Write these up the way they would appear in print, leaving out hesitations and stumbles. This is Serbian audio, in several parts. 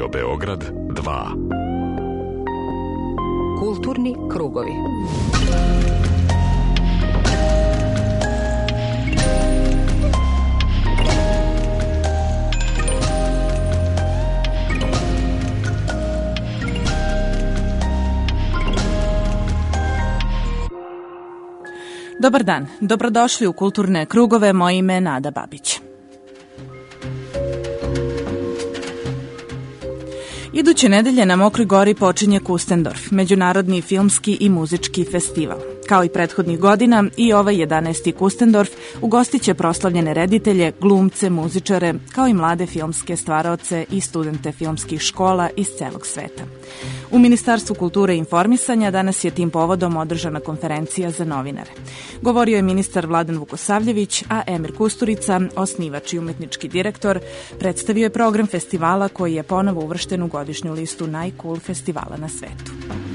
Radio Beograd 2. Kulturni krugovi. Dobar dan, dobrodošli u Kulturne krugove, moje ime je Nada Babić. Iduće nedelje na Mokroj Gori počinje Kustendorf, međunarodni filmski i muzički festival. Kao i prethodnih godina, i ovaj 11. Kustendorf ugostit će proslavljene reditelje, glumce, muzičare, kao i mlade filmske stvaraoce i studente filmskih škola iz celog sveta. U Ministarstvu kulture i informisanja danas je tim povodom održana konferencija za novinare. Govorio je ministar Vladan Vukosavljević, a Emir Kusturica, osnivač i umetnički direktor, predstavio je program festivala koji je ponovo uvršten u godišnju listu najcool festivala na svetu.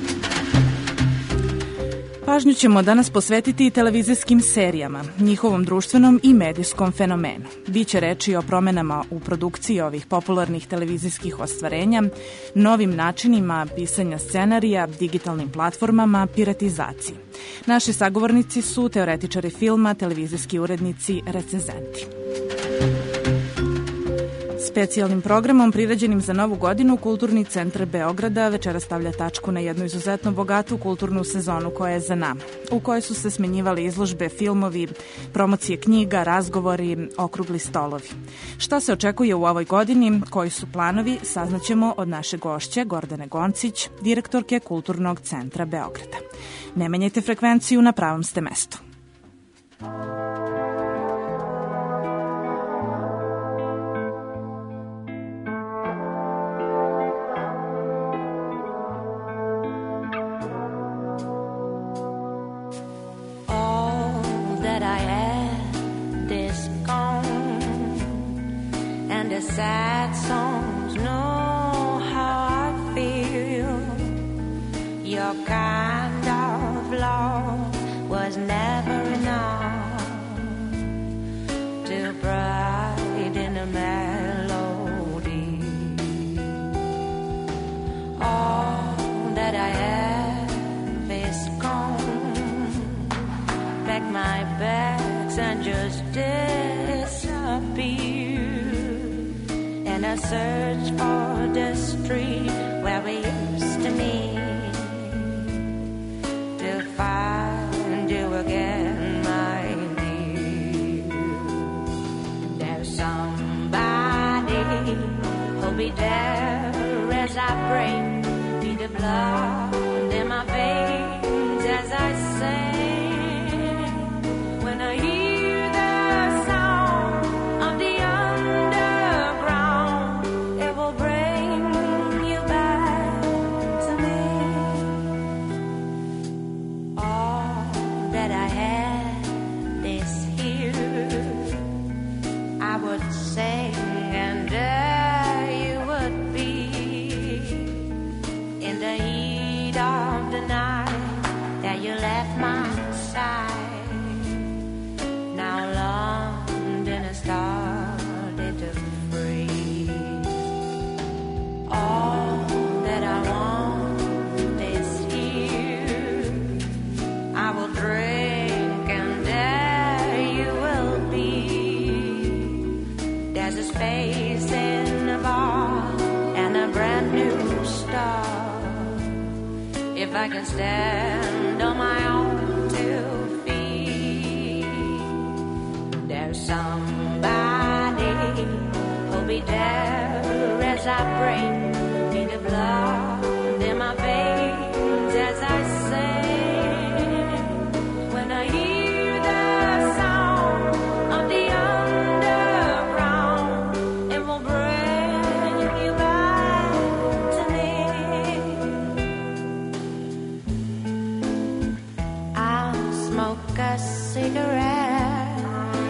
Pažnju ćemo danas posvetiti i televizijskim serijama, njihovom društvenom i medijskom fenomenu. Biće reči o promenama u produkciji ovih popularnih televizijskih ostvarenja, novim načinima pisanja scenarija, digitalnim platformama, piratizaciji. Naši sagovornici su teoretičari filma, televizijski urednici, recenzenti. Specijalnim programom priređenim za Novu godinu Kulturni centar Beograda večera stavlja tačku na jednu izuzetno bogatu kulturnu sezonu koja je za nama, u kojoj su se smenjivali izložbe, filmovi, promocije knjiga, razgovori, okrugli stolovi. Šta se očekuje u ovoj godini, koji su planovi, saznaćemo od naše gošće Gordane Goncić, direktorke Kulturnog centra Beograda. Ne menjajte frekvenciju, na pravom ste mestu. Sad songs know how I feel. Your kind of love was never enough to brighten a melody. All that I have is gone. Pack my bags and just disappear. And I search for the street where we used to meet, to find you again, my dear. There's somebody who'll be there as I break, be the blood in my veins as I sing. When I hear the sound of the if I can stand on my own 2 feet. There's somebody who'll be there as I break, be the blood in my veins as I sing. When I hear the sound of the underground, it will bring you back to me. I'll smoke a cigarette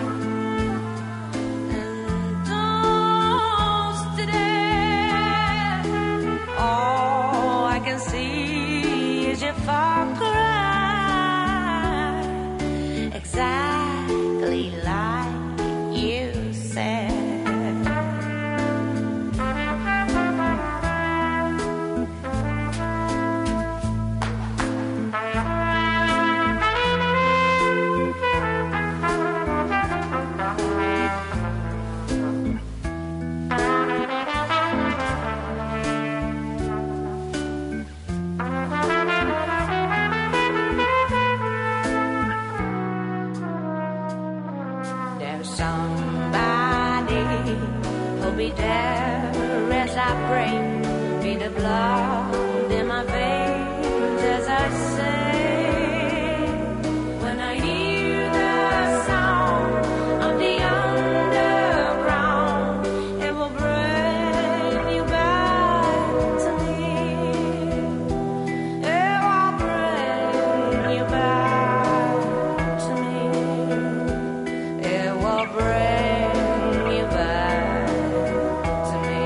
and toast to death. somebody who'll be there as I break me the blood in my veins as I say, when I hear the sound of the underground, it will bring you back to me. It will bring you back to me. It will bring you back to me.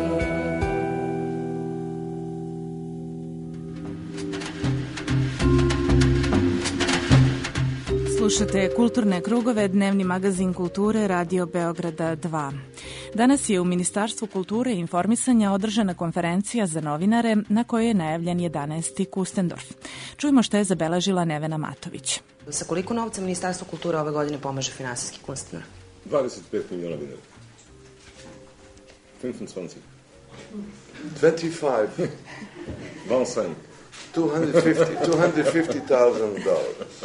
Slušate Kulturne krugove, dnevni magazin kulture Radio Beograda 2. Danas je u Ministarstvu kulture i informisanja održana konferencija za novinare na kojoj je najavljen 11. Kustendorf. Čujmo šta je zabeležila Nevena Matović. Sa koliko novca Ministarstvo kulture ove godine pomaže finansijski Kustendorf? 25 miliona dinara. 25. 25. 25. $250,000.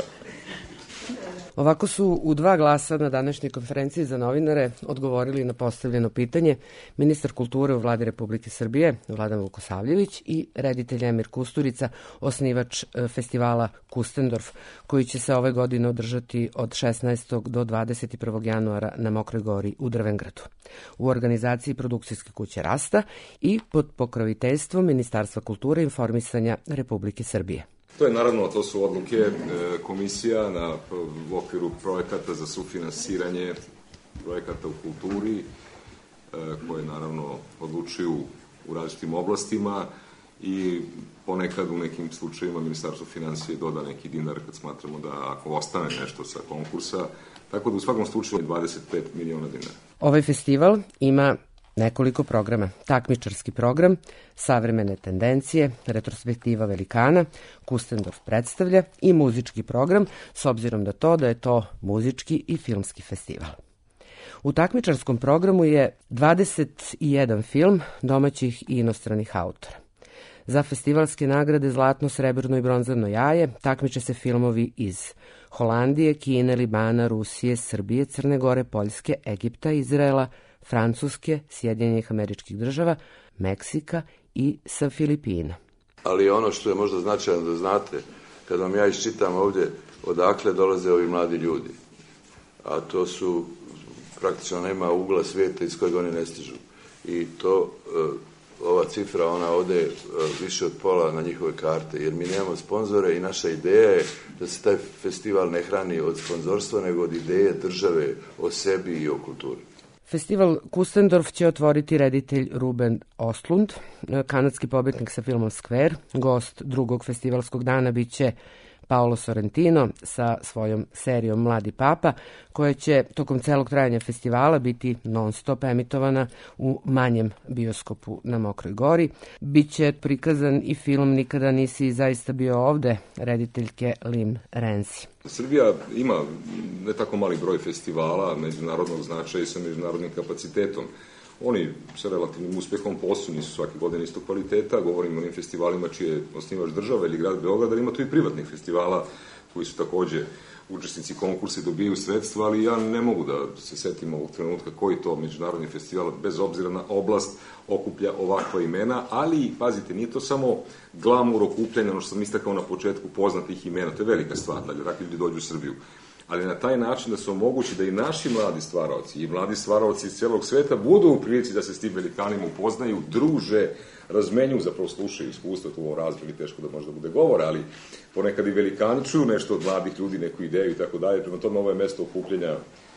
Ovako su u 2 glasa na današnjoj konferenciji za novinare odgovorili na postavljeno pitanje ministar kulture u Vladi Republike Srbije Vladan Vukosavljević i reditelj Emir Kusturica, osnivač festivala Kustendorf, koji će se ove godine održati od 16. do 21. januara na Mokroj Gori u Drvengradu, u organizaciji produkcijske kuće Rasta i pod pokroviteljstvom Ministarstva kulture i informisanja Republike Srbije. To je naravno, to su odluke komisija u okviru projekata za sufinansiranje projekata u kulturi, koje naravno odlučuju u različitim oblastima i ponekad u nekim slučajima Ministarstvo finansije doda neki dinar kad smatramo da ako ostane nešto sa konkursa, tako da u svakom slučaju 25 miliona dinara. Ovaj festival ima nekoliko programa. Takmičarski program, savremene tendencije, retrospektiva velikana, Kustendorf predstavlja i muzički program, s obzirom na to da je to muzički i filmski festival. U takmičarskom programu je 21 film domaćih i inostranih autora. Za festivalske nagrade Zlatno, srebrno i bronzano jaje takmiče se filmovi iz Holandije, Kine, Libana, Rusije, Srbije, Crne Gore, Poljske, Egipta, Izraela, Francuske, Sjedinjenih Američkih Država, Meksika i sa Filipina. Ali ono što je možda značajno da znate, kad vam ja iščitam ovdje odakle dolaze ovi mladi ljudi, a to su, praktično nema ugla svijeta iz kojeg oni ne stižu. I to, ova cifra, ona ode više od pola na njihove karte, jer mi nemamo sponzore i naša ideja je da se taj festival ne hrani od sponzorstva, nego od ideje države o sebi i o kulturi. Festival Kustendorf će otvoriti reditelj Ruben Östlund, kanadski pobednik sa filmom Square. Gost drugog festivalskog dana biće Paolo Sorrentino sa svojom serijom Mladi papa, koja će tokom celog trajanja festivala biti non-stop emitovana u manjem bioskopu na Mokroj Gori. Biće prikazan i film Nikada nisi zaista bio ovde, rediteljke Lim Rensi. Srbija ima ne tako mali broj festivala međunarodnog značaja i sa međunarodnim kapacitetom. Oni sa relativnim uspehom poslu nisu svake godine isto kvaliteta, govorim o onim festivalima čije osnivač država ili grad Beograd, ali ima tu i privatnih festivala koji su takođe učesnici konkursa i dobijaju sredstva, ali ja ne mogu da se setim ovog trenutka koji to međunarodni festival, bez obzira na oblast, okuplja ovakva imena, ali, pazite, nije to samo glamur okupljanja, ono što sam istakao na početku, poznatih imena, to je velika stvar, da takvi ljudi dođu u Srbiju. Ali na taj način da se omogući da i naši mladi stvaraoci i mladi stvaraoci iz celog sveta budu u prilici da se s tim velikanima upoznaju, druže, razmenjuju, zapravo slušaju iskustva, tu u razmeni teško da možda bude govora, ali ponekad i velikani čuju nešto od mladih ljudi, neku ideju i tako dalje. Prema tome, ovo je mesto okupljanja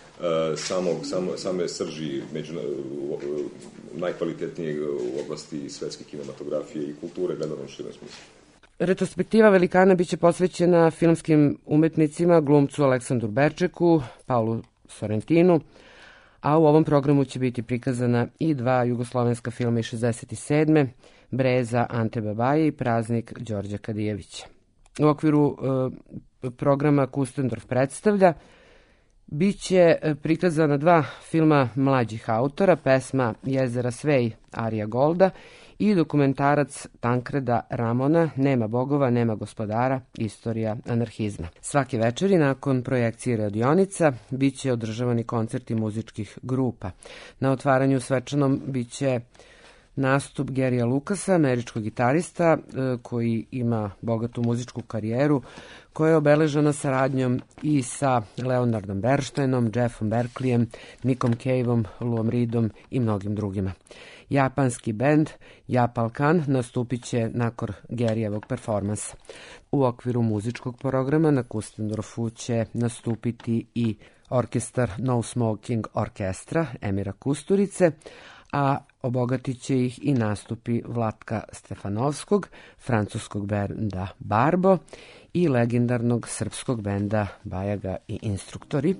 same srži najkvalitetnijeg u oblasti svetske kinematografije i kulture, gledano u širem smislu. Retrospektiva velikana biće posvećena filmskim umetnicima, glumcu Aleksandru Berčeku, Paolu Sorrentinu, a u ovom programu će biti prikazana i 2 jugoslovenska filma iz 67. Breza Ante Babaje i Praznik Đorđa Kadijevića. U okviru programa Kustendorf predstavlja biće prikazana 2 filma mlađih autora, pesma Jezera Svej Arija Golda i dokumentarac Tankreda Ramona Nema bogova, nema gospodara, istorija anarhizma. Svake večeri nakon projekcije radionica bit će održavani koncerti muzičkih grupa. Na otvaranju svečanom bit će nastup Garyja Lucasa, američkog gitarista koji ima bogatu muzičku karijeru, koja je obeležena saradnjom i sa Leonardom Bernsteinom, Jeffom Berkleyem, Nickom Caveom, Luom Reedom i mnogim drugima. Japanski bend Japalkan nastupit će nakon Garyjevog performansa. U okviru muzičkog programa na Kustendorfu će nastupiti i orkestar No Smoking Orkestra Emira Kusturice, a obogatit će ih i nastupi Vlatka Stefanovskog, francuskog benda Barbo i legendarnog srpskog benda Bajaga i Instruktori.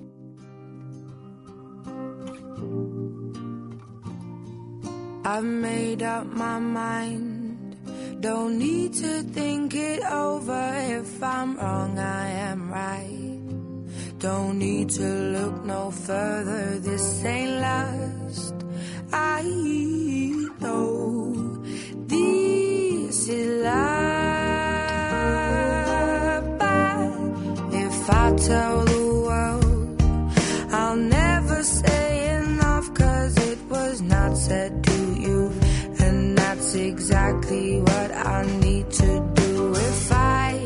I've made up my mind, don't need to think it over. If I'm wrong, I am right. Don't need to look no further, this ain't last. I know this is love, but if I tell the world, I'll never say enough, 'cause it was not said to you, and that's exactly what I need to do if I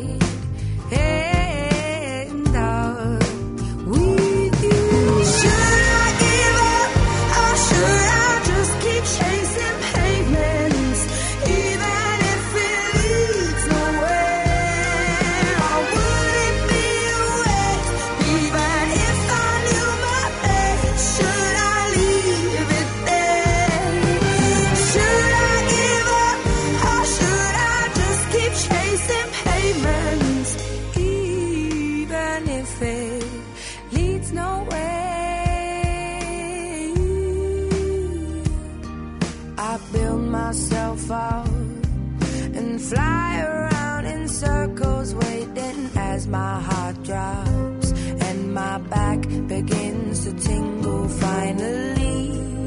end up with you. Should I give up, or should I just keep chasing pavements, even if it leads nowhere? Or would it be a waste, even if I knew my best? Should I leave it there? Should I give up, or should I just keep chasing pavements, even if it leads nowhere? I build myself up and fly around in circles, waiting as my heart drops and my back begins to tingle finally.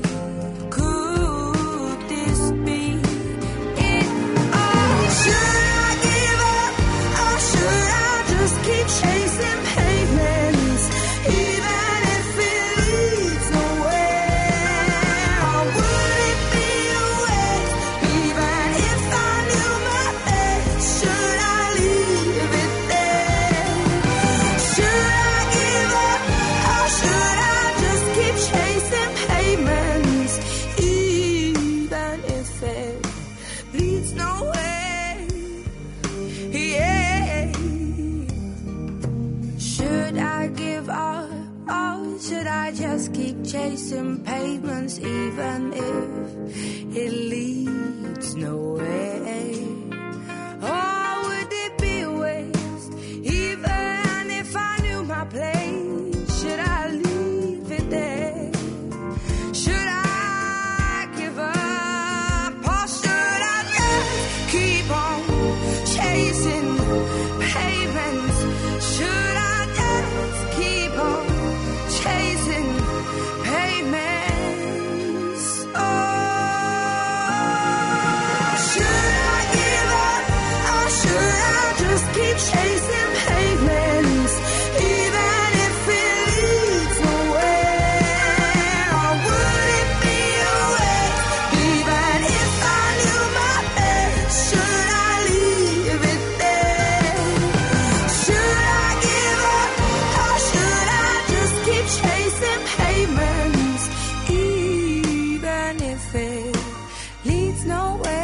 Could this be it all? Should I give up, or should I just keep chasing pavements, even if it leads nowhere? Or would it be a waste, even if I knew my best? Should I leave it there? Should I give up, or should I just keep chasing pavements, even if it leads nowhere? Yeah. Should I give up, or should I just keep chasing pavements, even if it leads nowhere? Or would it be a waste, even if I knew my place? Should I leave it there? Should I give up, or should I just keep on chasing pavements? Should I just keep on chasing pavements? Oh, should I give up, or should I just keep chasing pavements, even if it leads nowhere? Or would it be a waste, even if I knew my best? Should I leave it there? Should I give up, or should I just keep chasing pavements, even if it leads nowhere?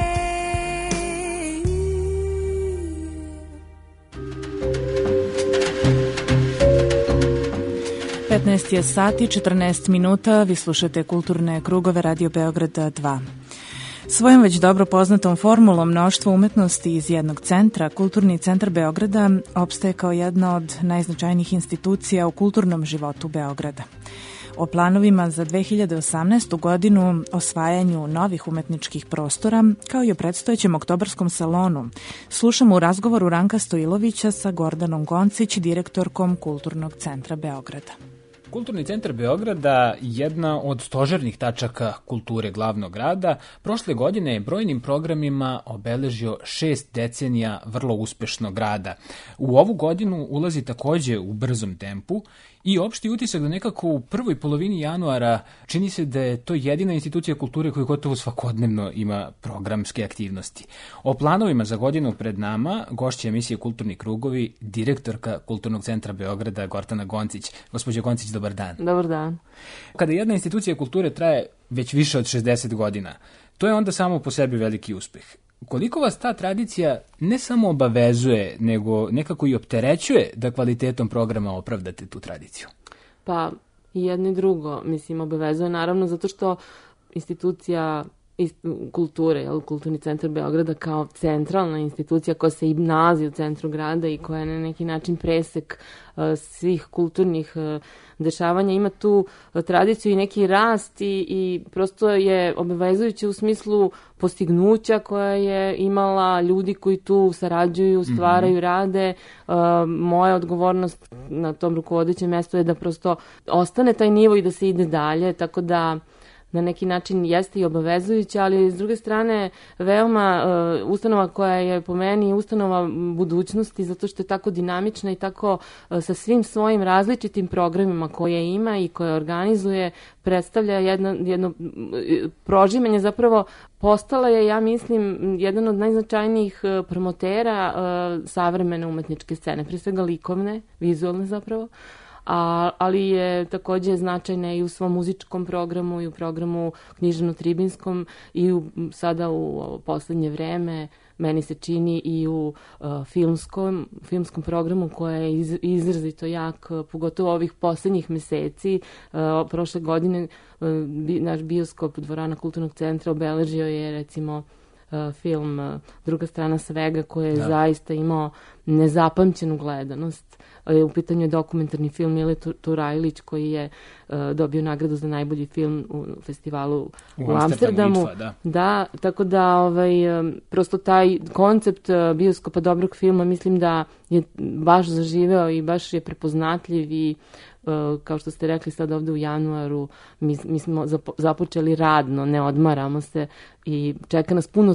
15 je sati, 14 minuta, vi slušate Kulturne krugove Radio Beograda 2. Svojom već dobro poznatom formulom mnoštvo umetnosti iz jednog centra, Kulturni centar Beograda opstaje kao jedna od najznačajnijih institucija u kulturnom životu Beograda. O planovima za 2018. godinu, osvajanju novih umetničkih prostora, kao i o predstojećem oktobarskom salonu, slušamo u razgovoru Ranka Stojilovića sa Gordanom Goncić, direktorkom Kulturnog centra Beograda. Kulturni centar Beograda, jedna od stožernih tačaka kulture glavnog grada, prošle godine je brojnim programima obeležio 6 decenija vrlo uspešnog rada. U ovu godinu ulazi takođe u brzom tempu i opšti utisak da nekako u prvoj polovini januara čini se da je to jedina institucija kulture koja gotovo svakodnevno ima programske aktivnosti. O planovima za godinu pred nama gošća emisije Kulturni krugovi, direktorka Kulturnog centra Beograda Gordana Goncić. Gospođo Goncić, dobar dan. Dobar dan. Kada jedna institucija kulture traje već više od 60 godina, to je onda samo po sebi veliki uspeh. Koliko vas ta tradicija ne samo obavezuje, nego nekako i opterećuje da kvalitetom programa opravdate tu tradiciju? Pa i jedno i drugo, mislim, obavezuje naravno zato što institucija kulture, Kulturni centar Beograda kao centralna institucija koja se i nalazi u centru grada i koja je na neki način presek svih kulturnih dešavanja, ima tu tradiciju i neki rast i prosto je obavezujuće u smislu postignuća koja je imala ljudi koji tu sarađuju, stvaraju, rade. Moja odgovornost na tom rukovodećem mestu je da prosto ostane taj nivo i da se ide dalje, tako da na neki način jeste i obavezujuća, ali s druge strane veoma ustanova koja je po meni ustanova budućnosti zato što je tako dinamična i tako sa svim svojim različitim programima koje ima i koje organizuje predstavlja jedno prožimanje, zapravo postala je, ja mislim, jedan od najznačajnijih promotera savremene umetničke scene, prije svega likovne, vizualne zapravo, ali je takođe značajna i u svom muzičkom programu i u programu književno-tribinskom i sada u poslednje vreme meni se čini i u filmskom programu koja je izrazito jak, pogotovo ovih poslednjih meseci. Prošle godine naš bioskop Dvorana Kulturnog centra obeležio je recimo film Druga strana svega koji je zaista imao nezapamćenu gledanost. U pitanju je dokumentarni film Mile Turajlić koji je dobio nagradu za najbolji film u festivalu u Amsterdamu. Da, tako da prosto taj koncept bioskopa dobrog filma mislim da je baš zaživeo i baš je prepoznatljiv i kao što ste rekli sad ovde u januaru, mi smo započeli radno, ne odmaramo se i čeka nas puno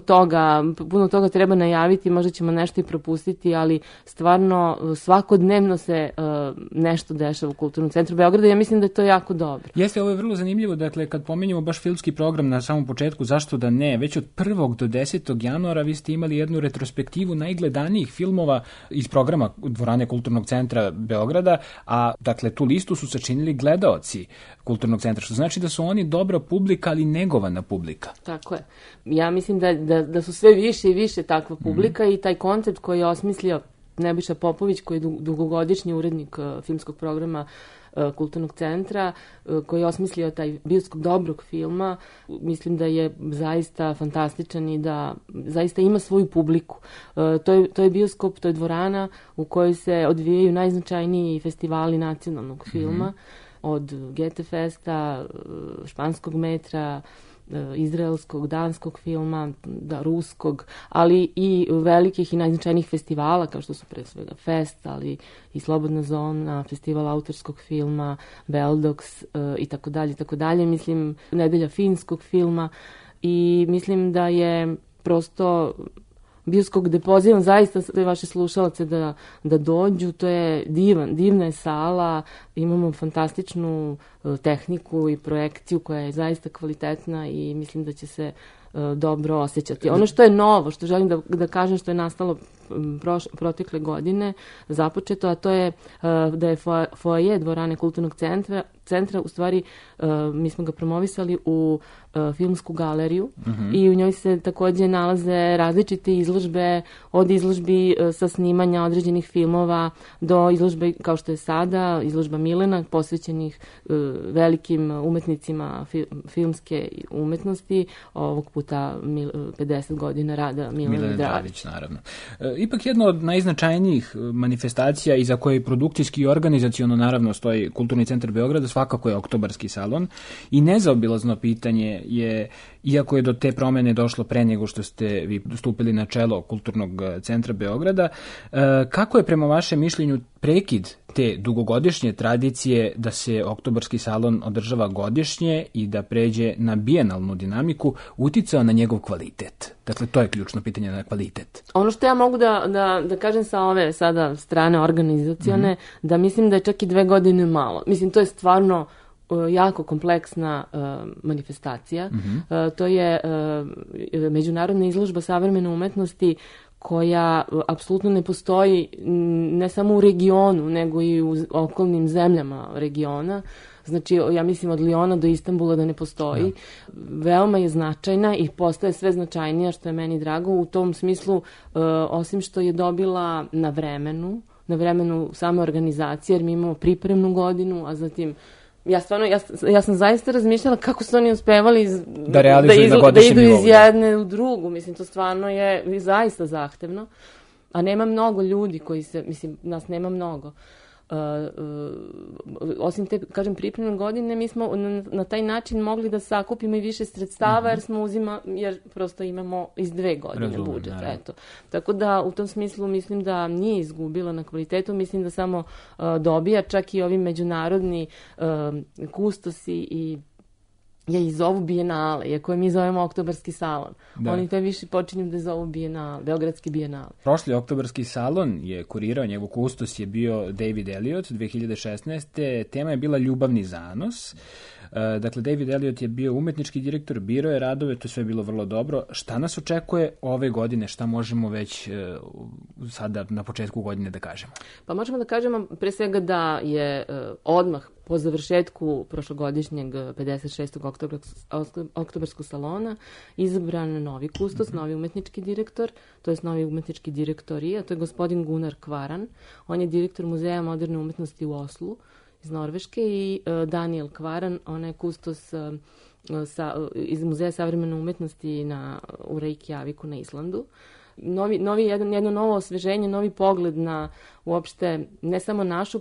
toga treba najaviti, možda ćemo nešto i propustiti, ali stvarno svakodnevno se nešto dešava u Kulturnom centru Beograda i ja mislim da je to jako dobro. Jeste, ovo je vrlo zanimljivo, dakle kad pomenjamo baš filmski program na samom početku, zašto da ne, već od 1. do 10. januara vi ste imali jednu retrospektivu najgledanijih filmova iz programa Dvorane Kulturnog centra Beograda, a dakle tu listu su sačinili gledaoci Kulturnog centra, što znači da su oni dobra publika, ali negovana publika. Tako je. Ja mislim da su sve više i više takva publika i taj koncept koji je osmislio Nebojša Popović, koji je dugogodišnji urednik filmskog programa Kulturnog centra, koji je osmislio taj bioskop dobrog filma, mislim da je zaista fantastičan i da zaista ima svoju publiku. To je bioskop, to je dvorana u kojoj se odvijaju najznačajniji festivali nacionalnog filma, od Gete Festa, Španskog metra, izraelskog, danskog filma, ruskog, ali i velikih i najznačajnijih festivala, kao što su pre svega Fest, ali i Slobodna zona, festival autorskog filma, Beldox i tako dalje. Mislim, nedelja finskog filma i mislim da je prosto bioskop gde pozivam zaista sve vaše slušalce da dođu, to je divna je sala, imamo fantastičnu tehniku i projekciju koja je zaista kvalitetna i mislim da će se dobro osjećati. Ono što je novo, što želim da kažem, što je nastalo protekle godine, započeto, a to je da je foaje Dvorane Kulturnog centra, u stvari mi smo ga promovisali u filmsku galeriju i u njoj se takođe nalaze različite izložbe, od izložbi sa snimanja određenih filmova do izložbe kao što je sada, izložba Milena, posvećenih velikim umetnicima filmske umetnosti, ovog puta 50 godina rada Milena Dravić. Naravno. ipak jedna od najznačajnijih manifestacija i za koje produkcijski i organizaciono naravno stoji Kulturni centar Beograda, svakako je Oktobarski salon i nezaobilazno pitanje je, iako je do te promene došlo pre nego što ste vi stupili na čelo Kulturnog centra Beograda, kako je prema vašem mišljenju prekid te dugogodišnje tradicije da se Oktobarski salon održava godišnje i da pređe na bijenalnu dinamiku uticao na njegov kvalitet? Dakle, to je ključno pitanje, na kvalitet. Ono što ja mogu da kažem sa ove sada strane organizacione, da mislim da je čak i 2 godine malo. Mislim, to je stvarno jako kompleksna manifestacija. To je međunarodna izložba savremene umetnosti koja apsolutno ne postoji ne samo u regionu, nego i u okolnim zemljama regiona. Znači, ja mislim od Liona do Istanbula da ne postoji. Veoma je značajna i postaje sve značajnija, što je meni drago. U tom smislu, osim što je dobila na vremenu same organizacije, jer mi imamo pripremnu godinu, a zatim ja sam zaista razmišljala kako su oni uspevali da idu iz jedne u drugu. Mislim, to stvarno je zaista zahtevno. A nema mnogo ljudi koji se, mislim, nas nema mnogo. Osim te, kažem, pripremne godine, mi smo na taj način mogli da sakupimo i više sredstava, jer prosto imamo iz 2 godine budžet. Eto. Tako da, u tom smislu mislim da nije izgubila na kvalitetu, mislim da samo dobija, čak i ovi međunarodni kustosi i je i zovu bijenale, iako je mi zovemo Oktobarski salon. Oni to više počinju da zovu bijenale, Beogradski bijenale. Prošli Oktobarski salon je kurirao, njegov kustos je bio David Elliot 2016. Tema je bila ljubavni zanos. Dakle, David Elliot je bio umetnički direktor, birao je radove, to je sve bilo vrlo dobro. Šta nas očekuje ove godine? Šta možemo već sada na početku godine da kažemo? Pa možemo da kažemo pre svega da je odmah po završetku prošlogodišnjeg 56. Oktobarskog salona izabran novi kustos, novi umetnički direktor, to je novi umetnički direktorija, to je gospodin Gunnar Kvaran. On je direktor Muzeja moderne umetnosti u Oslu iz Norveške i Daniel Kvaran, on je kustos iz Muzeja savremene umetnosti u Reykjaviku na Islandu. Jedno novo osveženje, novi pogled na uopšte ne samo našu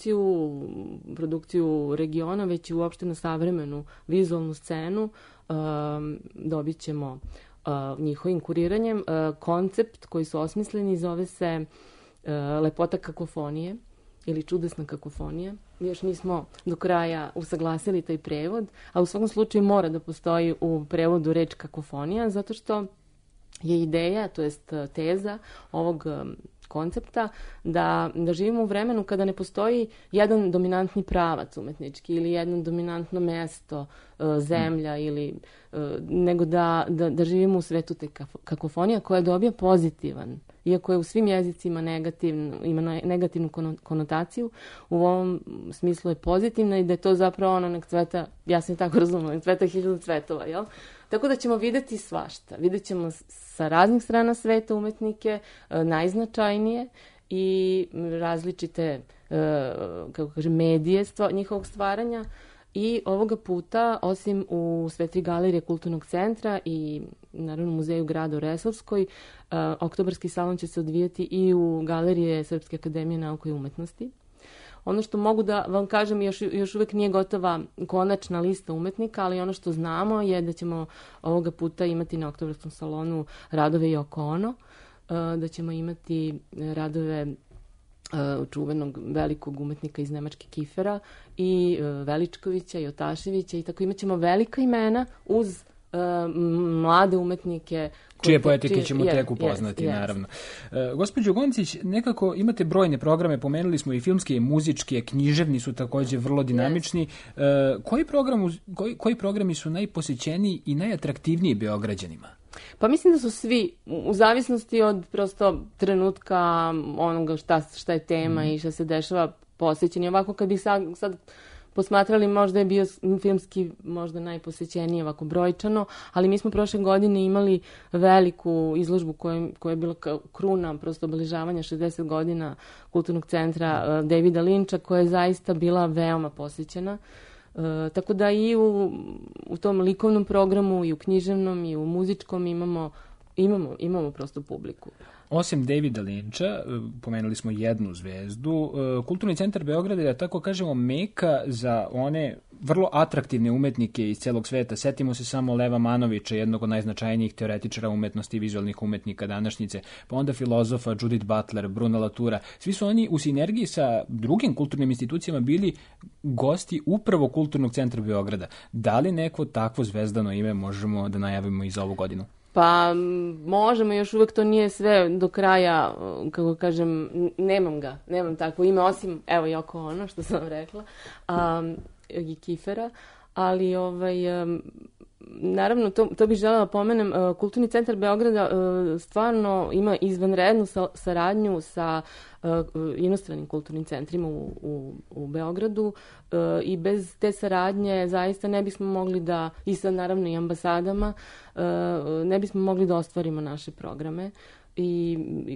produkciju regiona, već i uopšte na savremenu vizualnu scenu. Dobit ćemo njihovim kuriranjem koncept koji su osmisleni, zove se Lepota kakofonije ili Čudesna kakofonija. Još nismo do kraja usaglasili taj prevod, a u svakom slučaju mora da postoji u prevodu reč kakofonija, zato što je ideja, to jest teza ovog koncepta da živimo u vremenu kada ne postoji jedan dominantni pravac umetnički ili jedno dominantno mesto, zemlja, nego da živimo u svetu te kakofonija koja dobija pozitivan, iako je u svim jezicima ima negativnu konotaciju, u ovom smislu je pozitivna i da je to zapravo ono nek cveta, ja sam tako razumela, nek cveta 1000 cvetova, jel? Tako da ćemo videti svašta. Vidjet ćemo sa raznih strana sveta umetnike, najznačajnije i različite, kako kažem, medije njihovog stvaranja. I ovoga puta, osim u sve 3 galerije Kulturnog centra i naravno Muzeju grada u Resavskoj, Oktobarski salon će se odvijati i u galerije Srpske akademije nauka i umetnosti. Ono što mogu da vam kažem, još uvek nije gotova konačna lista umetnika, ali ono što znamo je da ćemo ovoga puta imati na Oktobarskom salonu radove Yoko Ono, da ćemo imati radove čuvenog velikog umetnika iz Nemačke Kifera i Veličkovića i Otaševića i tako imat ćemo velika imena uz mlade umetnike čije poetike ćemo tek upoznati, naravno. Gospođo Goncić, nekako imate brojne programe, pomenuli smo i filmske i muzičke, književni su također vrlo dinamični. Koji programi su najposećeniji i najatraktivniji Beograđanima? Pa mislim da su svi, u zavisnosti od prosto trenutka onoga šta je tema i šta se dešava, posećeni. Ovako kad bih sad posmatrali, možda je bio filmski možda najposećeniji ovako brojčano, ali mi smo prošle godine imali veliku izložbu koja je bila kruna prosto obeležavanja 60 godina Kulturnog centra Davida Linča, koja je zaista bila veoma posećena. Tako da i u tom likovnom programu, i u književnom, i u muzičkom imamo imamo prosto publiku. Osim Davida Lyncha, pomenuli smo jednu zvezdu, Kulturni centar Beograda je, da tako kažemo, meka za one vrlo atraktivne umetnike iz celog sveta. Setimo se samo Leva Manovića, jednog od najznačajnijih teoretičara umetnosti i vizualnih umetnika današnjice, pa onda filozofa Judith Butler, Bruna Latoura. Svi su oni u sinergiji sa drugim kulturnim institucijama bili gosti upravo Kulturnog centra Beograda. Da li neko takvo zvezdano ime možemo da najavimo i za ovu godinu? Pa možemo, još uvek to nije sve do kraja, kako kažem, nemam takvo ime, osim, evo Yoko Ono, što sam rekla, i Kifera, ali naravno, to bih želela da pomenem, Kulturni centar Beograda stvarno ima izvanrednu saradnju sa inostranim kulturnim centrima u Beogradu i bez te saradnje zaista ne bismo mogli da, i sad naravno i ambasadama, ne bismo mogli da ostvarimo naše programe. I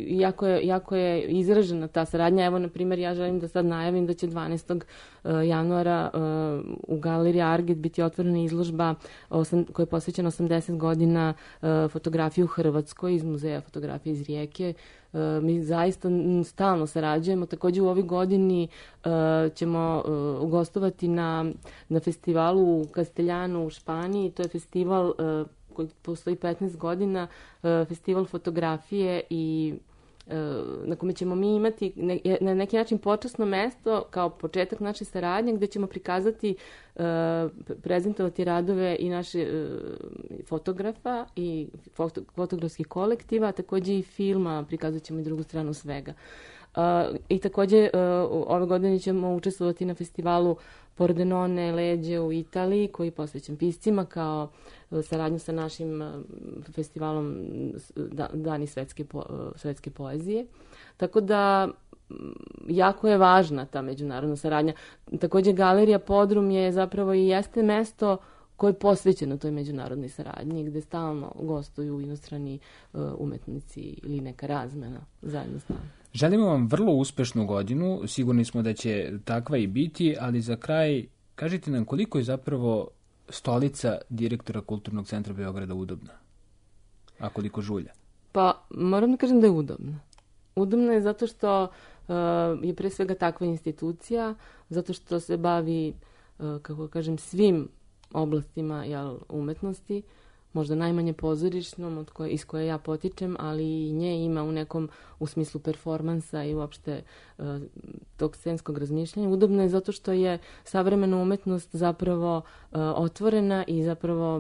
jako je izražena ta saradnja. Evo, na primjer, ja želim da sad najavim da će 12. januara u Galeriji Arget biti otvorena izložba koja je posvećena 80 godina fotografije u Hrvatskoj iz Muzeja fotografije iz Rijeke. Mi zaista stalno sarađujemo. Također u ovoj godini ćemo gostovati na festivalu u Castellanu u Španiji. To je festival koji postoji 15 godina, festival fotografije i na kome ćemo mi imati na neki način počasno mesto kao početak naše saradnje gde ćemo prikazati, prezentovati radove i naše fotografa i fotografskih kolektiva, također i filma, prikazat ćemo i drugu stranu svega. I također ove godine ćemo učestvovati na festivalu Pordenone Leđe u Italiji, koji je posvećen piscima, kao saradnju sa našim festivalom Dani svetske poezije. Tako da jako je važna ta međunarodna saradnja. Također Galerija Podrum je zapravo i jeste mesto koje je posvećeno toj međunarodnoj saradnji, gde stalno gostuju inostrani umetnici ili neka razmena zajedno s nama. Želimo vam vrlo uspešnu godinu, sigurni smo da će takva i biti, ali za kraj kažite nam koliko je zapravo stolica direktora Kulturnog centra Beograda udobna, a koliko žulja? Pa moram da kažem da je udobna. Udobna je zato što je pre svega takva institucija, zato što se bavi, kako kažem, svim oblastima umetnosti, možda najmanje pozorišnom iz koje ja potičem, ali i nje ima u nekom u smislu performansa i uopšte tog scenskog razmišljanja. Udobno je zato što savremena umetnost zapravo otvorena i zapravo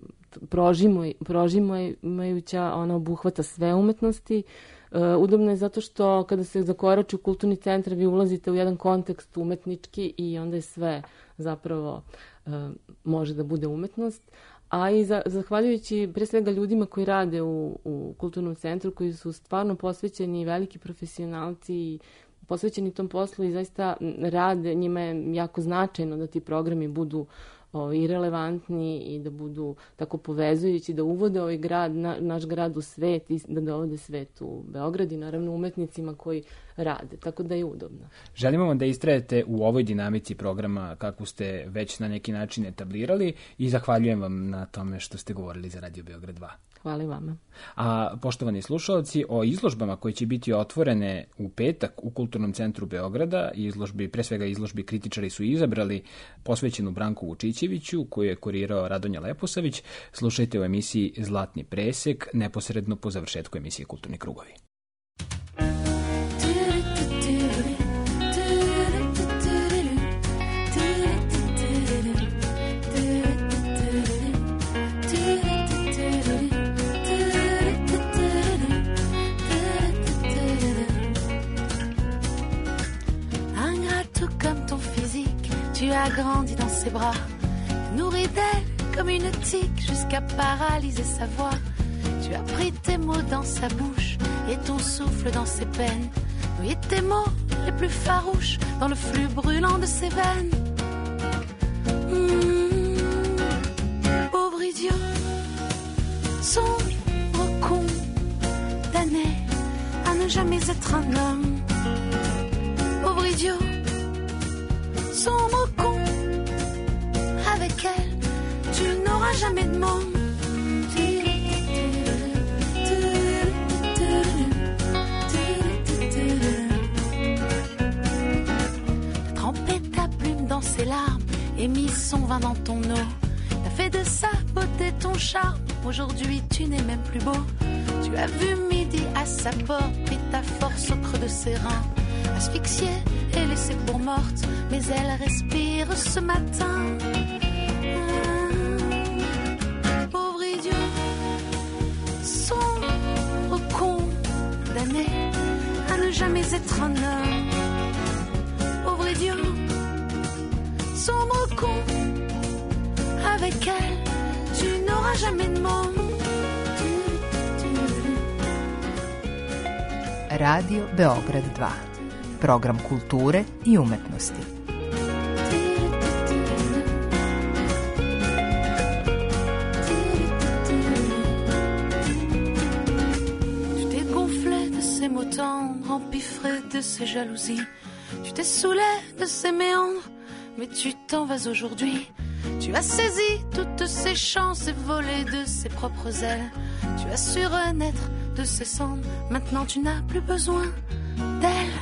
prožimajuća, ona obuhvata sve umetnosti. Udobno je zato što kada se zakorači u kulturni centar vi ulazite u jedan kontekst umetnički i onda je sve zapravo može da bude umetnost. A i zahvaljujući pre svega ljudima koji rade u kulturnom centru, koji su stvarno posvećeni, veliki profesionalci i posvećeni tom poslu i zaista rade, njima je jako značajno da ti programi budu i relevantni i da budu tako povezujući, da uvode ovaj grad, naš grad u svet i da dovode svet u Beograd i naravno umetnicima koji rade, tako da je udobno. Želimo vam da istrajete u ovoj dinamici programa kakvu ste već na neki način etablirali i zahvaljujem vam na tome što ste govorili za Radio Beograd 2. Hvala i vama. A poštovani slušalci, o izložbama koje će biti otvorene u petak u Kulturnom centru Beograda, pre svega izložbi Kritičari su izabrali, posvećenu Branku Vučićeviću, koju je kurirao Radonja Leposavić, slušajte u emisiji Zlatni presek, neposredno po završetku emisije Kulturni krugovi. Tu as grandi dans ses bras, nourri d'elle comme une tique jusqu'à paralyser sa voix. Tu as pris tes mots dans sa bouche et ton souffle dans ses peines. Oui, tes mots les plus farouches dans le flux brûlant de ses veines. Pauvre idiot, sombre condamné à ne jamais être un homme. Pauvre idiot, sombre con, avec elle, tu n'auras jamais de môme. et mis son vin dans ton eau. T'as fait de sa beauté ton charme, aujourd'hui tu n'es même plus beau. Tu as vu midi à sa porte, pris ta force au creux de ses reins, asphyxiée et laissée pour morte, mais elle respire ce matin. Pauvre idiot, sombre condamné à ne jamais être un homme. Pauvre idiot, sombre con, avec elle tu n'auras jamais de mots. Radio Beograd 2. Program kulture i umetnosti. Tu t'es gonflé de ces mots tendres, empiffré de ces jalousies. Tu t'es saoulé de ces méandres, mais tu t'en vas aujourd'hui. Tu as saisi toutes ces chances et volé de ses propres ailes. Tu as su renaître de ses cendres, maintenant tu n'as plus besoin d'elle.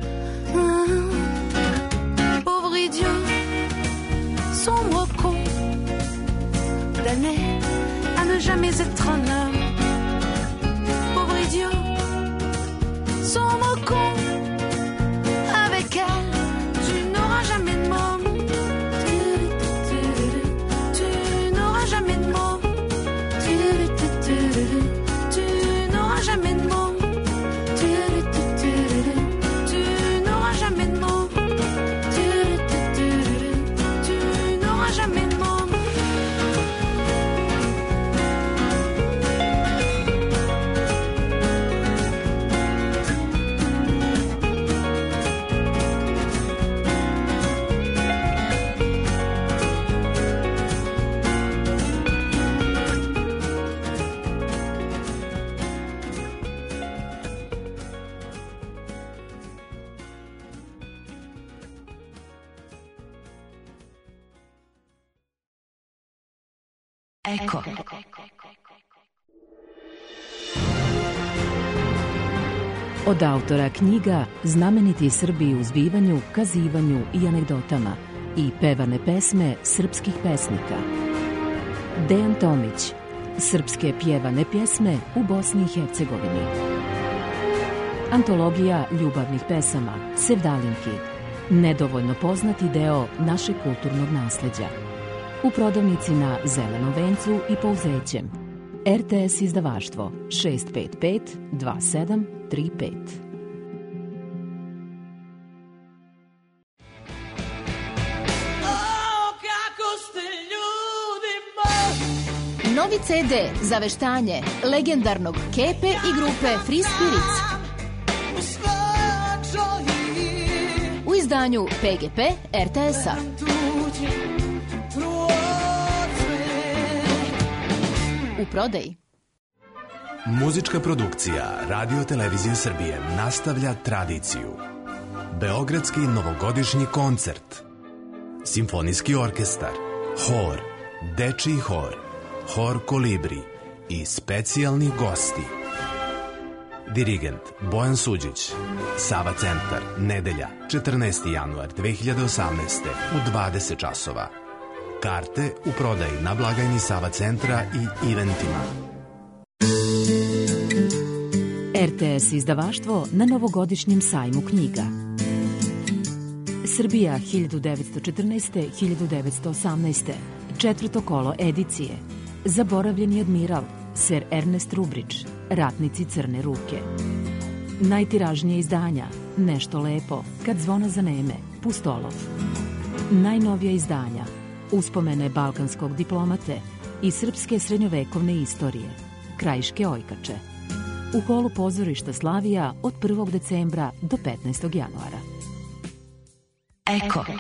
Pauvre idiot, sombre con, condamné à ne jamais être un homme. Pauvre idiot, sombre con, avec elle tu n'auras jamais de mots. Tu n'auras jamais de mots. Tu n'auras jamais de mots. Tu n'auras jamais de mots. Tu n'auras jamais de mots. Eko. Od autora knjiga Znameniti Srbi u zbivanju, kazivanju i anegdotama i pevane pesme srpskih pesnika. Dejan Tomić. Srpske pjevane pjesme u Bosni i Hercegovini. Antologija ljubavnih pesama Sevdalinki. Nedovoljno poznati deo našeg kulturnog nasleđa. U prodavnici na Zelenom vencu i Pouzećem. RTS izdavaštvo 655 2735. Novi CD za veštanje legendarnog Kepe i grupe Free Spirits. U izdanju PGP RTS-a. U prodaji. Muzička produkcija Radio Televizije Srbije nastavlja tradiciju. Beogradski novogodišnji koncert. Simfonijski orkestar, hor, dečiji hor, hor Kolibri i specijalni gosti. Dirigent Bojan Suđić. Sava centar, nedelja, 14. januar 2018. u 20 časova. Karte u prodaji na blagajni Sava centra i eventima. RTS izdavaštvo na novogodišnjem sajmu knjiga. Srbija 1914-1918. Četvrto kolo edicije. Zaboravljeni admiral, Sir Ernest Rubridge, Ratnici crne ruke. Najtiražnije izdanja, Nešto lepo, Kad zvona zaneme, Pustolov. Najnovija izdanja, Uspomene balkanskog diplomate i srpske srednjovekovne istorije, Krajiške ojkače. U holu pozorišta Slavija od 1. decembra do 15. januara. Eko.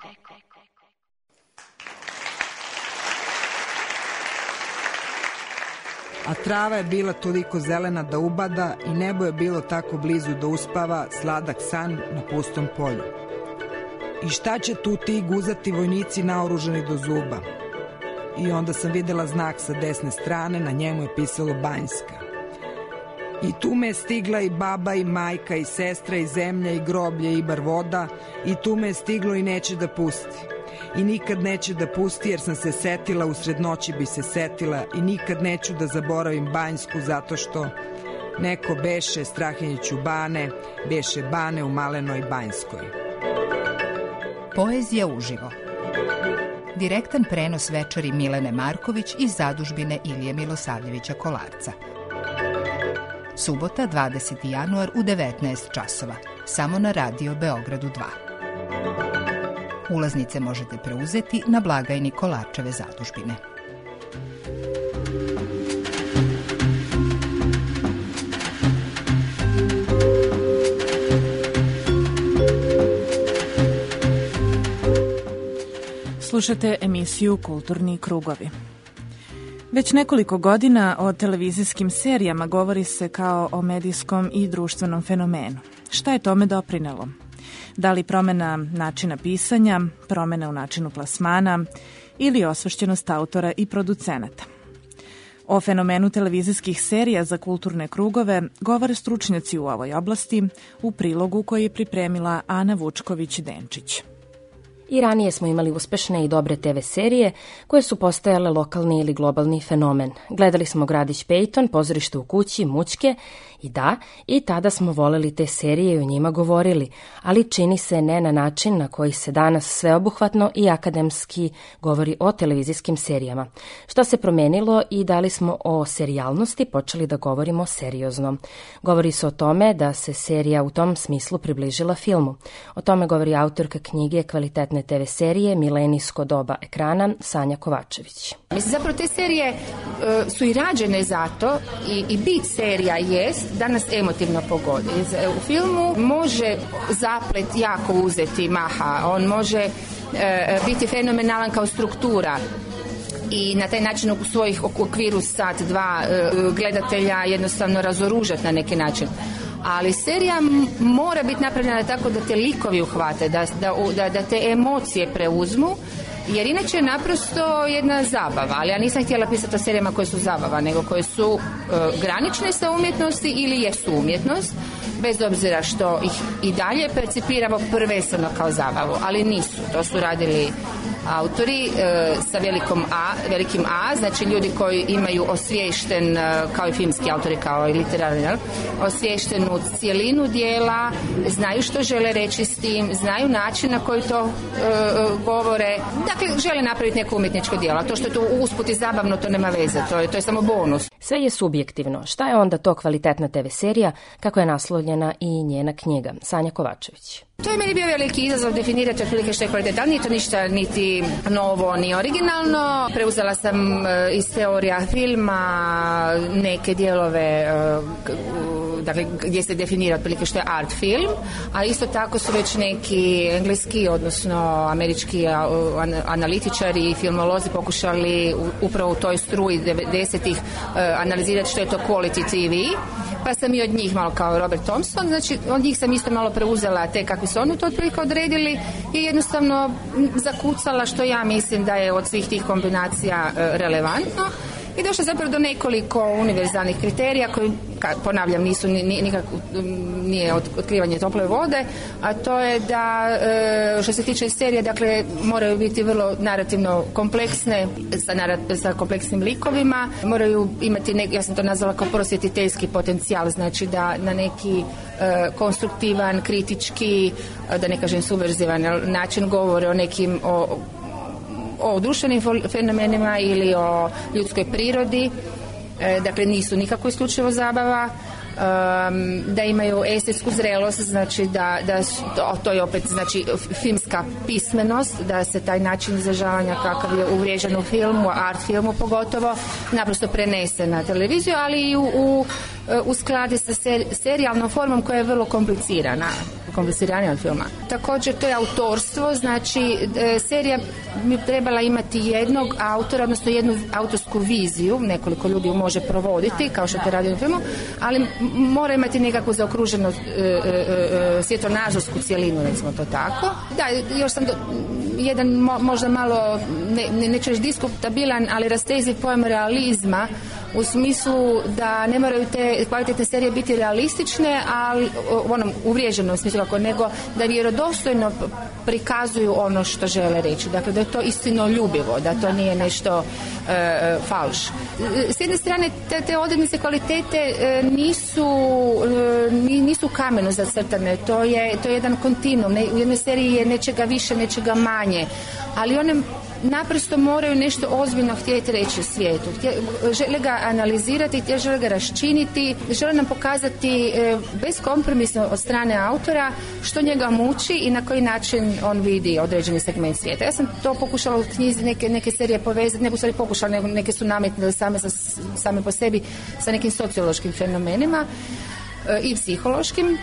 A trava je bila toliko zelena da ubada i nebo je bilo tako blizu da uspava sladak san na pustom polju. I šta će tu ti guzati vojnici naoružani do zuba? I onda sam videla znak sa desne strane, na njemu je pisalo Banjska. I tu me je stigla i baba i majka i sestra i zemlja i groblje i bar voda, i tu me je stiglo i neće da pusti. I nikad neće da pusti jer sam se setila, usred noći bi se setila. I nikad neću da zaboravim Banjsku zato što neko beše Strahinjiću Bane, beše Bane u Malenoj Banjskoj. Poezija uživo. Direktan prenos večeri Milene Marković iz zadužbine Ilije Milosavljevića Kolarca. Subota, 20. januar u 19 časova. Samo na Radio Beogradu 2. Ulaznice možete preuzeti na blagajni Kolarčeve zadužbine. Slušate emisiju Kulturni krugovi. Već nekoliko godina o televizijskim serijama govori se kao o medijskom i društvenom fenomenu. Šta je tome doprinelo? Da li promena načina pisanja, promena u načinu plasmana ili osvešćenost autora i producenata? O fenomenu televizijskih serija za kulturne krugove govore stručnjaci u ovoj oblasti u prilogu koji je pripremila Ana Vučković-Denčić. I ranije smo imali uspešne i dobre TV serije koje su postajale lokalni ili globalni fenomen. Gledali smo Gradić Peyton, Pozorište u kući, Mućke i tada smo voleli te serije i o njima govorili, ali čini se ne na način na koji se danas sveobuhvatno i akademski govori o televizijskim serijama. Šta se promenilo i da li smo o serijalnosti počeli da govorimo seriozno? Govori se o tome da se serija u tom smislu približila filmu. O tome govori autorka knjige Kvalitetne TV serije Milenijsko doba ekrana Sanja Kovačević. Mislim, zapravo te serije su i rađene zato i bit serija jest da nas emotivno pogodi. U filmu može zaplet jako uzeti maha, on može biti fenomenalan kao struktura i na taj način u svojih okviru sat, dva gledatelja jednostavno razoružati na neki način. Ali serija mora biti napravljena tako da te likovi uhvate, da te emocije preuzmu, jer inače je naprosto jedna zabava. Ali ja nisam htjela pisati o serijama koje su zabava, nego koje su granične sa umjetnosti ili jesu umjetnost, bez obzira što ih i dalje percipiramo prvenstveno kao zabavu, ali nisu. To su radili autori sa velikim A, znači ljudi koji imaju osviješten, kao i filmski autori, kao i literarni, osviještenu cijelinu dijela, znaju što žele reći s tim, znaju način na koji to govore. Dakle, žele napraviti neko umjetničko djelo, a to što je to usput i zabavno, to nema veze, to je samo bonus. Sve je subjektivno. Šta je onda to kvalitetna TV serija, kako je naslovljena i njena knjiga? Sanja Kovačević. To je meni bio veliki izazov definirati otprilike što je kvalitet, ali nije to ništa niti novo, ni originalno. Preuzela sam iz teorija filma neke dijelove dakle, gdje se definira otprilike što je art film, a isto tako su već neki engleski, odnosno američki analitičari i filmolozi pokušali upravo u toj struji 90-ih analizirati što je to quality TV, pa sam i od njih malo kao Robert Thompson, znači od njih sam isto malo preuzela te kakvi su oni to otprilike odredili i jednostavno zakucala što ja mislim da je od svih tih kombinacija relevantno. I došla zapravo do nekoliko univerzalnih kriterija koji, ponavljam, nisu nije otkrivanje tople vode, a to je da što se tiče serije, dakle, moraju biti vrlo narativno kompleksne, sa kompleksnim likovima, moraju imati, ja sam to nazvala kao prosvjetiteljski potencijal, znači da na neki konstruktivan, kritički, da ne kažem subverzivan način govore o nekim o društvenim fenomenima ili o ljudskoj prirodi, dakle nisu nikako isključivo zabava, da imaju estetsku zrelost, znači da to je opet znači filmska pismenost, da se taj način izražavanja kakav je uvriježen u filmu, art filmu pogotovo, naprosto prenese na televiziju, ali i u skladi sa serijalnom formom koja je vrlo kompliciranija od filma. Također to je autorstvo, znači serija bi trebala imati jednog autora, odnosno jednu autorsku viziju, nekoliko ljudi može provoditi, kao što to radi u filmu, ali mora imati nekakvu zaokruženu svjetonazorsku cjelinu, recimo to tako. Da, još sam jedan možda malo, neću reći diskutabilan, ali rastezljiv pojam realizma u smislu da ne moraju te kvalitetne serije biti realistične, ali uvriježeno smislu kako, nego da vjerodostojno prikazuju ono što žele reći. Dakle, da je to istinoljubivo, da to nije nešto falš. S jedne strane, te odrednice kvalitete nisu kameno zacrtane. To je jedan kontinuum. U jednoj seriji je nečega više, nečega manje. Ali one naprosto moraju nešto ozbiljno htjeti reći svijetu. Žele ga analizirati, žele ga raščiniti, žele nam pokazati beskompromisno od strane autora što njega muči i na koji način on vidi određeni segment svijeta. Ja sam to pokušala u knjizi neke serije povezati, ne u stvari pokušala, neke su nametnile same po sebi sa nekim sociološkim fenomenima i psihološkim.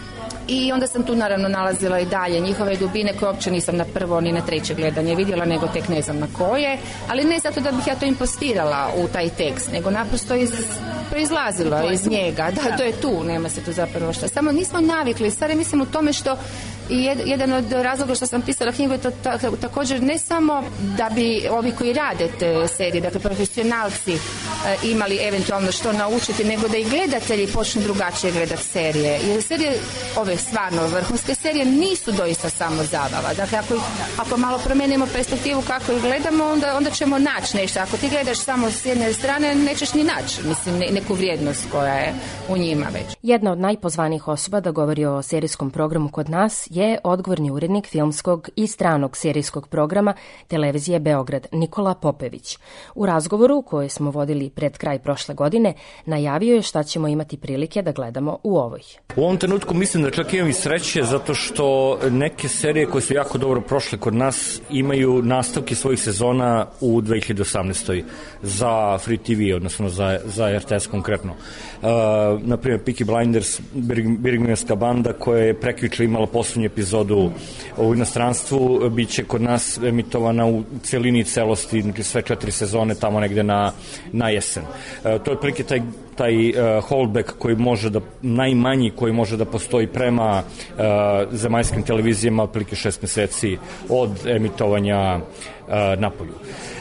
I onda sam tu naravno nalazila i dalje njihove dubine koje uopće nisam na prvo ni na treće gledanje vidjela, nego tek ne znam na koje, ali ne zato da bih ja to impostirala u taj tekst, nego naprosto proizlazila iz njega. Da, to je tu, nema se tu zapravo šta. Samo nismo navikli, stvari mislim u tome što i jedan od razloga što sam pisala knjigu je to također ne samo da bi ovi koji rade te serije, dakle profesionalci, imali eventualno što naučiti, nego da i gledatelji počnu drugačije gledati serije. Jer serije, ove stvarno vrhunske serije, nisu doista samo zabava. Dakle, ako malo promijenimo perspektivu kako ih gledamo, onda ćemo naći nešto. Ako ti gledaš samo s jedne strane, nećeš ni naći, mislim, neku vrijednost koja je u njima već. Jedna od najpozvanijih osoba da govori o serijskom programu kod nas je odgovorni urednik filmskog i stranog serijskog programa Televizije Beograd, Nikola Popević. U razgovoru koji smo vodili pred kraj prošle godine, najavio je šta ćemo imati prilike da gledamo u ovoj. U ovom trenutku mislim da čak imam i sreće, zato što neke serije koje su jako dobro prošle kod nas imaju nastavke svojih sezona u 2018. za Free TV, odnosno za RTS konkretno. Naprimjer, Peaky Blinders, Birminghamska banda, koja je prekjuče imala poslednju epizodu u inostranstvu, bit će kod nas emitovana u celini i celosti, znači sve 4 sezone tamo negde na jesen. To je otprilike taj holdback koji može da, najmanji koji može da postoji prema zemaljskim televizijama, otprilike 6 meseci od emitovanja napolju.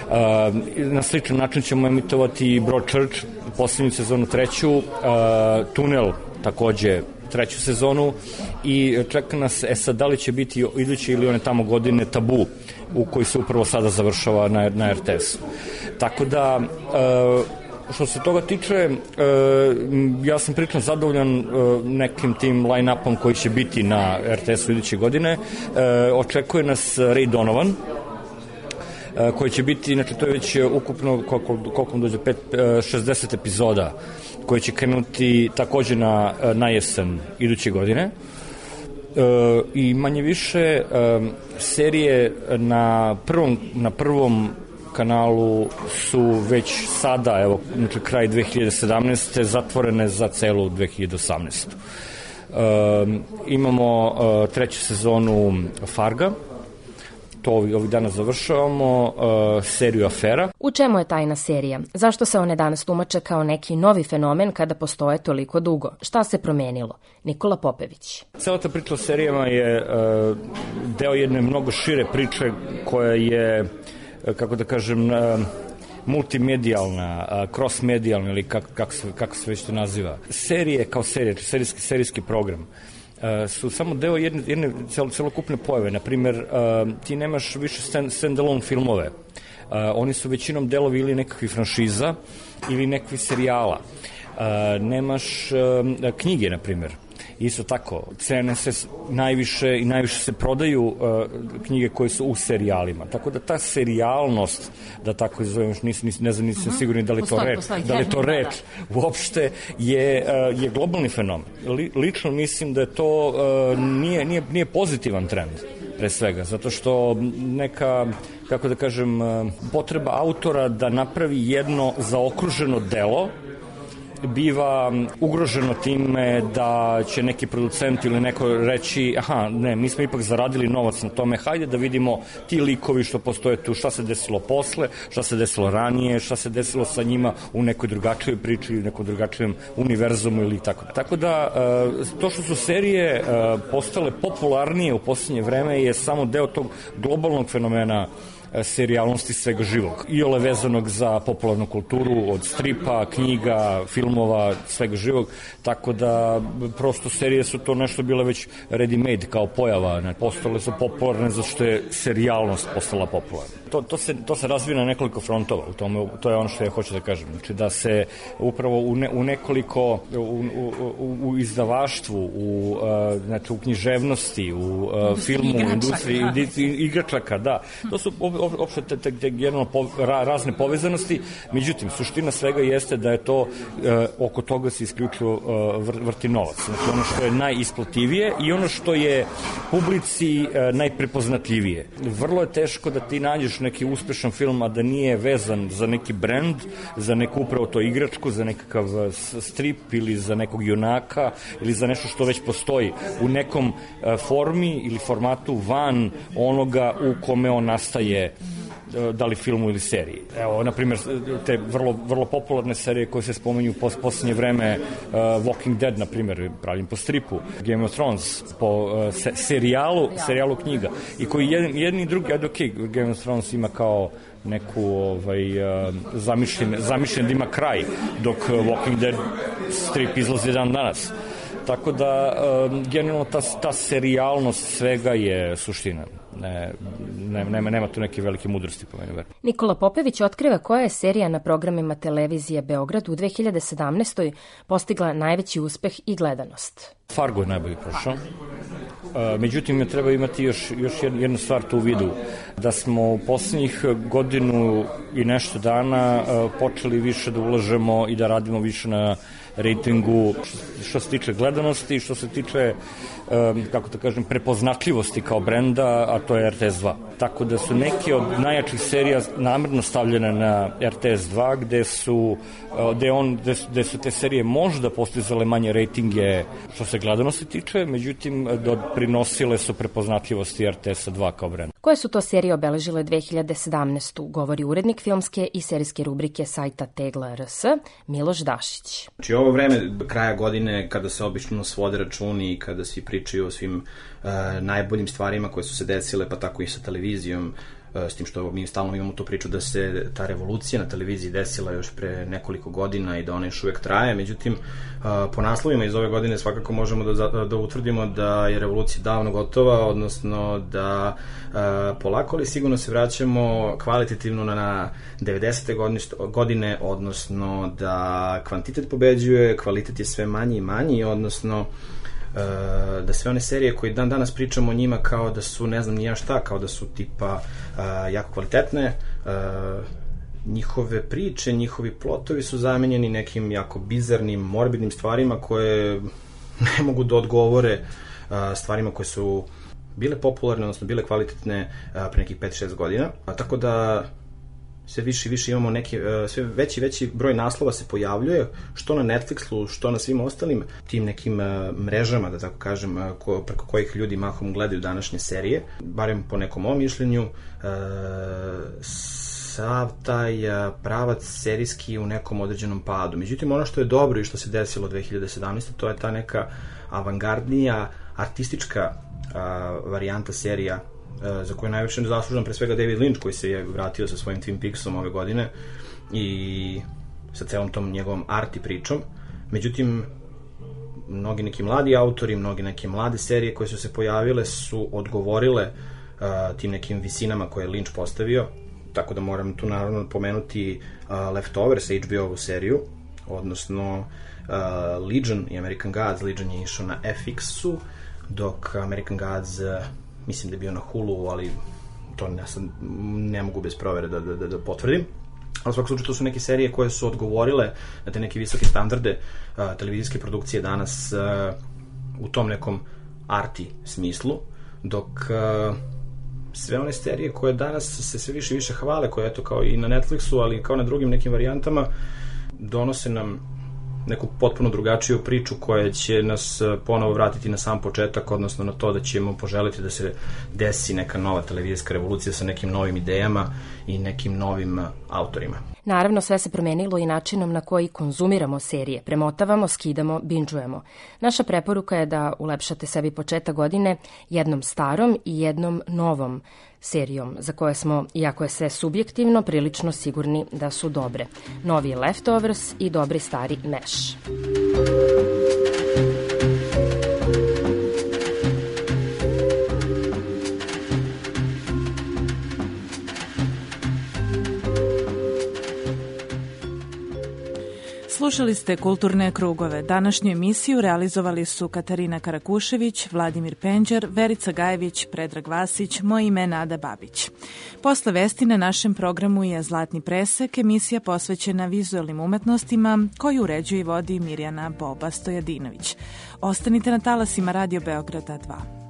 Na sličan način ćemo emitovati Broadchurch, poslednju sezonu, treću, Tunel, takođe treću sezonu, i čeka nas, sad, da li će biti iduće ili one tamo godine Tabu, u koji se upravo sada završava na RTS-u. Tako da, što se toga tiče, ja sam prilično zadovoljan nekim tim line-upom koji će biti na RTS-u iduće godine. Očekuje nas Ray Donovan, koji će biti, znači to je već ukupno, koliko dođe, 60 epizoda, koji će krenuti takođe na jesen iduće godine. I manje više serije na prvom kanalu su već sada, evo, znači kraj 2017. zatvorene za celu 2018. Imamo treću sezonu Farga, to ovih dana završavamo, seriju Afera. U čemu je tajna serija? Zašto se one danas tumače kao neki novi fenomen kada postoje toliko dugo? Šta se promenilo? Nikola Popević. Cela ta priča o serijama je deo jedne mnogo šire priče koja je, kako da kažem, multimedijalna, cross-medijalna, ili kako se već to naziva. Serije kao serije, serijski program, su samo deo jedne celokupne pojave. Naprimjer, ti nemaš više stand-alone filmove. Oni su većinom delovi ili nekakvih franšiza ili nekakvih serijala. Nemaš knjige, naprimjer. Isto tako, cene se najviše se prodaju knjige koje su u serijalima. Tako da ta serijalnost, da tako izvojim, ne znam, nisam sigurni da li je to reč uopšte, je globalni fenomen. Lično mislim da je to nije pozitivan trend, pre svega, zato što neka, kako da kažem, potreba autora da napravi jedno zaokruženo delo biva ugroženo time da će neki producent ili neko reći, aha, ne, mi smo ipak zaradili novac na tome, hajde da vidimo ti likovi što postoje tu, šta se desilo posle, šta se desilo ranije, šta se desilo sa njima u nekoj drugačijoj priči ili nekom drugačijem univerzumu ili tako. Tako da, to što su serije postale popularnije u posljednje vreme je samo deo tog globalnog fenomena serijalnosti svega živog. Iole vezanog za popularnu kulturu, od stripa, knjiga, filmova, svega živog, tako da prosto serije su to nešto bile već ready-made kao pojava, postale su popularne zato što je serijalnost postala popularna. To se razvija na nekoliko frontova, to je ono što ja hoću da kažem. Znači da se upravo u nekoliko, u izdavaštvu, u književnosti, u filmu, u industriji, igračaka, da. To su opšte razne povezanosti, međutim, suština svega jeste da je to, oko toga se isključivo vrti novac. Znači ono što je najisplativije i ono što je publici najprepoznatljivije. Vrlo je teško da ti nađeš neki uspešan film, a da nije vezan za neki brend, za neku upravo to igračku, za nekakav strip ili za nekog junaka ili za nešto što već postoji u nekom formi ili formatu van onoga u kome on nastaje, da li filmu ili seriji. Evo, na primjer, te vrlo popularne serije koje se spomenju po posljednje vreme, Walking Dead, na primjer, pravim po stripu, Game of Thrones, po serijalu knjiga, i koji jedni i drugi, Game of Thrones ima kao neku zamišljen da ima kraj, dok Walking Dead strip izlazi dan danas. Tako da, generalno, ta serijalnost svega je suština. Nema tu neke velike mudrosti po meni. Nikola Popović otkriva koja je serija na programima televizije Beograd u 2017. postigla najveći uspeh i gledanost. Fargo je najbolje prošao. Međutim, treba imati još jednu stvar tu u vidu, da smo u poslednjih godinu i nešto dana počeli više da ulažemo i da radimo više na rejtingu što se tiče gledanosti, što se tiče, kako da kažem, prepoznatljivosti kao brenda, a to je RTS 2. Tako da su neke od najjačih serija namerno stavljene na RTS 2, gde su te serije možda postizale manje rejtinge što se gledanosti tiče, međutim prinosile su prepoznatljivosti RTS 2 kao brenda. Koje su to serije obeležile 2017. govori urednik filmske i serijske rubrike sajta Tegla RS, Miloš Dašić. Znači, ovo vreme kraja godine, kada se obično svode računi i kada svi pričaju o svim najboljim stvarima koje su se desile, pa tako i sa televizijom, s tim što mi stalno imamo tu priču da se ta revolucija na televiziji desila još pre nekoliko godina i da ona još uvek traje. Međutim, po naslovima iz ove godine svakako možemo da utvrdimo da je revolucija davno gotova, odnosno da polako ali sigurno se vraćamo kvalitativno na 90. godine, odnosno da kvantitet pobeđuje, kvalitet je sve manji i manji, odnosno da sve one serije koje dan danas pričamo o njima kao da su ne znam ni ja šta, kao da su tipa jako kvalitetne, njihove priče, njihovi plotovi su zamenjeni nekim jako bizarnim, morbidnim stvarima koje ne mogu da odgovore stvarima koje su bile popularne, odnosno bile kvalitetne pre nekih 5-6 godina. Tako da sve više i više imamo sve veći broj naslova se pojavljuje, što na Netflixu, što na svim ostalim tim nekim mrežama, da tako kažem, preko kojih ljudi mahom gledaju današnje serije. Barem po nekom mom mišljenju, sav taj pravac serijski u nekom određenom padu. Međutim, ono što je dobro i što se desilo 2017. to je ta neka avangardnija, artistička varijanta serija za koju je najviše zaslužan pre svega David Lynch, koji se je vratio sa svojim Twin Peaksom ove godine i sa celom tom njegovom arti pričom. Međutim, mnogi neki mladi autori, mnogi neke mlade serije koje su se pojavile su odgovorile tim nekim visinama koje je Lynch postavio, tako da moram tu naravno pomenuti Leftovers, HBO-ovu seriju, odnosno Legion i American Gods. Legion je išao na FX-u, dok American Gods mislim da je bio na Hulu, ali to ne mogu bez provere da potvrdim. Ali u svakom slučaju to su neke serije koje su odgovorile na te neke visoke standarde televizijske produkcije danas u tom nekom arti smislu, dok sve one serije koje danas se sve više i više hvale, koje eto kao i na Netflixu, ali kao na drugim nekim varijantama, donose nam neku potpuno drugačiju priču koja će nas ponovo vratiti na sam početak, odnosno na to da ćemo poželiti da se desi neka nova televizijska revolucija sa nekim novim idejama i nekim novim autorima. Naravno, sve se promenilo i načinom na koji konzumiramo serije. Premotavamo, skidamo, binđujemo. Naša preporuka je da ulepšate sebi početak godine jednom starom i jednom novom serijom za koje smo, iako je sve subjektivno, prilično sigurni da su dobre. Novi Leftovers i dobri stari Mesh. Slušali ste Kulturne krugove. Današnju emisiju realizovali su Katarina Karakušević, Vladimir Penđer, Verica Gajević, Predrag Vasić, moje ime Nada Babić. Posle vesti na našem programu je Zlatni presek, emisija posvećena vizualnim umetnostima koju uređuje i vodi Mirjana Boba Stojadinović. Ostanite na talasima Radio Beograda 2.